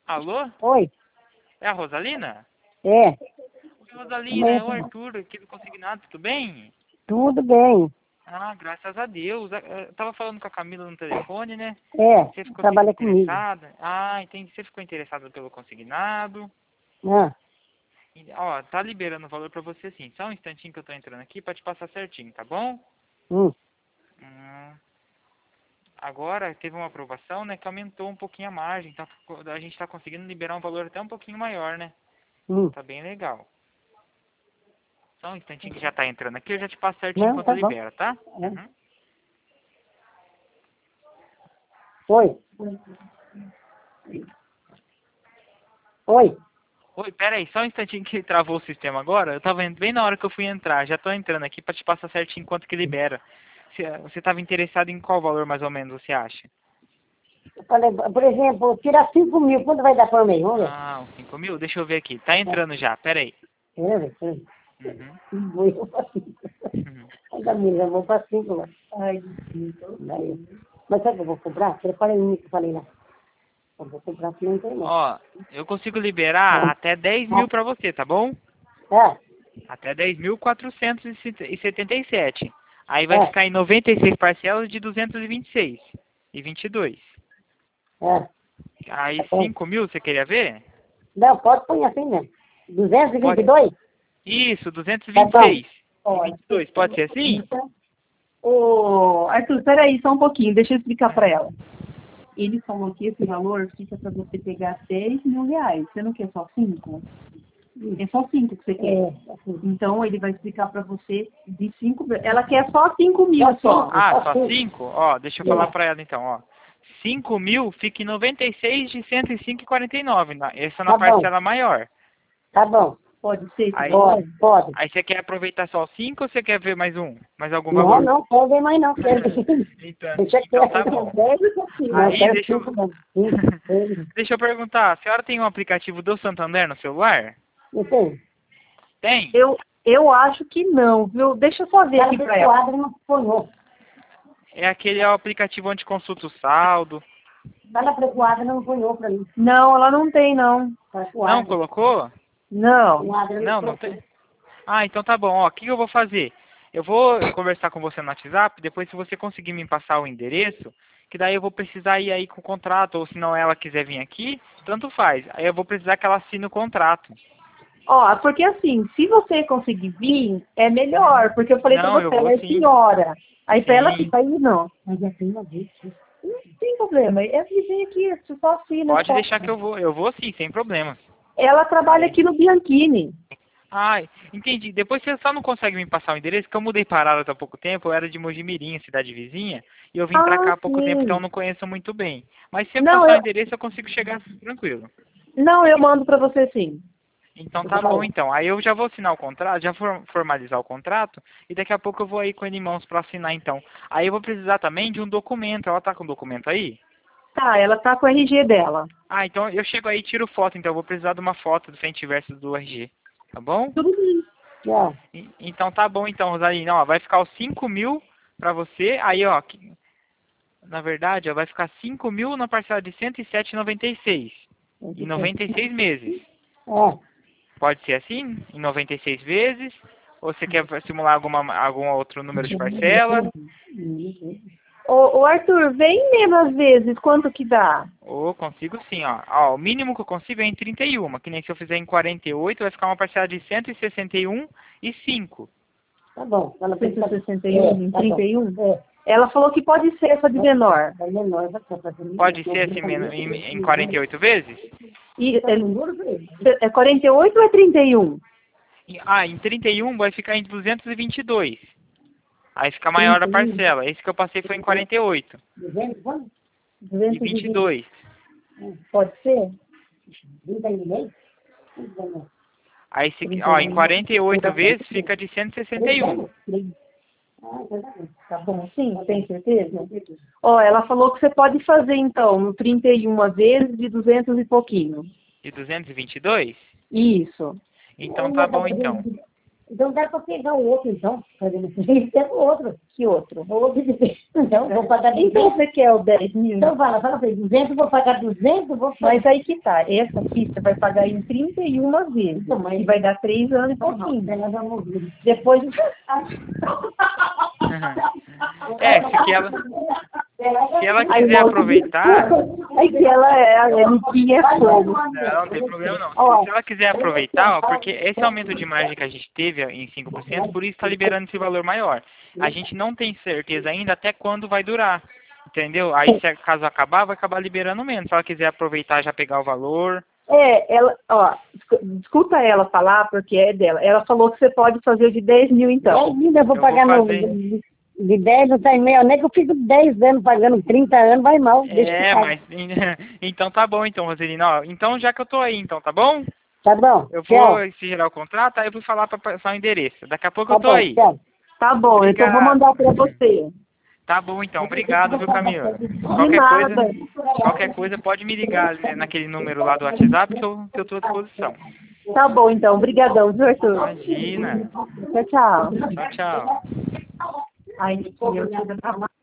Alô? Oi, É a Rosalina? é, Oi, Rosalina, é o Arthur aqui do Consignado, tudo bem? tudo bem. Ah, graças a Deus. Eu tava falando com a Camila no telefone, né? É, Você ficou trabalha comigo. interessada? Ah, entendi. Você ficou interessado pelo Consignado. Ah, Ó, tá liberando o valor pra você sim. Só um instantinho que eu tô entrando aqui pra te passar certinho, tá bom? hum, Hum, agora teve uma aprovação, né, que aumentou um pouquinho a margem. Tá, a gente tá conseguindo liberar um valor até um pouquinho maior, né? hum. Tá bem legal. Só um instantinho que já tá entrando aqui, eu já te passo certinho Não, enquanto tá bom. libera, tá? É. Uhum. Oi, oi. Oi, pera aí, só um instantinho que travou o sistema agora. Eu tava bem na hora que eu fui entrar. Já tô entrando aqui pra te passar certinho quanto que libera. Você tava interessado em qual valor mais ou menos você acha? Eu falei, por exemplo, tirar 5.000, quanto vai dar por mês? Vamos ver. Ah, uns 5 mil? Deixa eu ver aqui. Tá entrando já, pera aí. Peraí. Uhum. Vou eu pra 5. Uhum. Ai, Camila, eu vou pra 5 lá. Ai, daí. Mas sabe o que eu vou comprar? Prepara em mim que eu falei lá. Eu vou comprar aqui na internet. Ó, eu consigo liberar até 10 mil pra você, tá bom? É, Até 10.477. Aí vai é, ficar em 96 parcelas de 226 e 22. é. Aí Tá bom. 5 mil você queria ver? Não, pode pôr assim mesmo. Pode. 222? Isso, Tá bom. 226 e 22. Pode ser assim? Ô, Arthur, peraí só um pouquinho, deixa eu explicar para ela. Ele falou que esse valor fica para você pegar 10 mil reais. Você não quer só 5? É só 5 que você quer. É, assim. Então ele vai explicar para você de 5. Ela quer só 5 mil só. Ah, só 5? Ó, deixa eu falar É. pra ela então, ó. 5 mil fica em 96 de 105,49. Essa na Tá bom, parcela maior. tá bom. Pode ser esse Aí, valor? Pode. aí você quer aproveitar só 5 ou você quer ver mais um? Mais algum Não, valor? não, quero ver mais não. Quero ver. Então, Deixa então quieto. tá bom. Não, Aí quero deixa eu, 5 não. 5, 6. deixa eu perguntar, a senhora tem um aplicativo do Santander no celular? Não tem? Tem? Eu acho que não, viu? Deixa eu só ver Ela aqui fez para ela. quadro e não ponhou. É aquele aplicativo onde consulta o saldo. Ela fez quadro e não ponhou pra mim. Não, ela não tem, não. Tá Não quadro. colocou? Não. Quadro Não, não não colocou. tem. Ah, então tá bom. Ó, o que eu vou fazer? Eu vou conversar com você no WhatsApp, depois se você conseguir me passar o endereço, que daí eu vou precisar ir aí com o contrato, ou se não ela quiser vir aqui, tanto faz. Aí eu vou precisar que ela assine o contrato. Ó, porque assim, se você conseguir vir, é melhor, porque eu falei pra Não, eu você, vou ela é sim. senhora. Aí pra ela Sim. ficar aí, não. Mas já tem uma vez. Não tem problema. É viver aqui, você só assina. Pode Só. deixar que eu vou. Eu vou sim, sem problema. Ela trabalha Aí. aqui no Bianchini. Ai, entendi. Depois você só não consegue me passar o endereço, que eu mudei para Araras há pouco tempo, eu era de Mojimirim, cidade vizinha, e eu vim pra cá Ah, há pouco tempo, então eu sim. não conheço muito bem. Mas se você me Não, passar o eu, endereço, eu consigo chegar tranquilo. não, eu mando pra você sim. Então tá bom então. Aí eu já vou assinar o contrato, já formalizar o contrato, e daqui a pouco eu vou aí com ele em mãos pra assinar então. Aí eu vou precisar também de um documento. Ela tá com o documento aí? Tá, ela tá com o RG dela. Ah, então eu chego aí e tiro foto, então eu vou precisar de uma foto do frente e verso do RG. Tá bom? Tudo bem. Já. Então tá bom então, Rosalina. Ó, vai ficar os 5 mil pra você. Aí, ó, na verdade, ó, vai ficar 5 mil na parcela de 107,96. Em 96 meses. É. Pode ser assim? Em 96 vezes? Ou você quer simular algum outro número de parcela? Ô, Arthur, vem mesmo às vezes, quanto que dá? Ou consigo sim, ó. Ó. O mínimo que eu consigo é em 31. Que nem se eu fizer em 48, vai ficar uma parcela de 161,05. Tá bom. Ela fez 161 em tá bom. 31? É. Ela falou que pode ser essa de menor. É menor, vai ser pra mim. Pode ser assim em 48 vezes? E, é 48 ou é 31? Em 31 vai ficar em 222. Aí fica maior a 31? parcela. Esse que eu passei foi em 48. 200, quanto? E 22. Pode ser? 30 e meio? Aí, ó, em 48 vezes fica de 161. Ah, então tá bom. Tá bom, sim, tem certeza? Ó, ela falou que você pode fazer, então, no 31 vezes de 200 e pouquinho. De 222? Isso. Então tá bom então. Então dá para pegar o outro, então. Tem o outro. Que outro? O outro de vez. Então, vou pagar 200. Então você quer o 10 mil? Então fala para ele, 200, vou pagar 200, vou pagar. Mas aí que tá, essa aqui você vai pagar em 31 vezes. Então, mas- E vai dar 3 anos e pouquinho. Nós vamos ver. Depois. Se ela quiser aproveitar... É que ela é Niquinha é fogo. Não tem problema não. Ó. Se ela quiser aproveitar, ó, porque esse aumento de margem que a gente teve em 5%, por isso está liberando esse valor maior. A gente não tem certeza ainda até quando vai durar, entendeu? Aí se caso acabar, vai acabar liberando menos. Se ela quiser aproveitar, já pegar o valor... Ela, ó, escuta ela falar, porque é dela. Ela falou que você pode fazer de 10 mil então. 10 mil eu vou Eu pagar vou no... fazer. De 10 não sai meio, nem que eu fico 10 anos pagando 30 anos, vai mal. Deixa que pague. Mas... Então tá bom, então, Roselina. Ó, então já que eu tô aí, então, tá bom? Tá bom, Eu tchau. vou se gerar o contrato, aí eu vou falar para passar o endereço. Daqui a pouco Tá eu tô bom, aí. tchau. Tá bom, então eu vou mandar pra você. Tá bom, então. Obrigado, viu, Camila? De nada. Qualquer coisa pode me ligar, né, naquele número lá do WhatsApp que eu tô à disposição. Tá bom, então. Obrigadão, viu, Arthur? Imagina. Tchau, tchau. Tchau, tchau. Ai, Niquinha, eu te dou trabalho.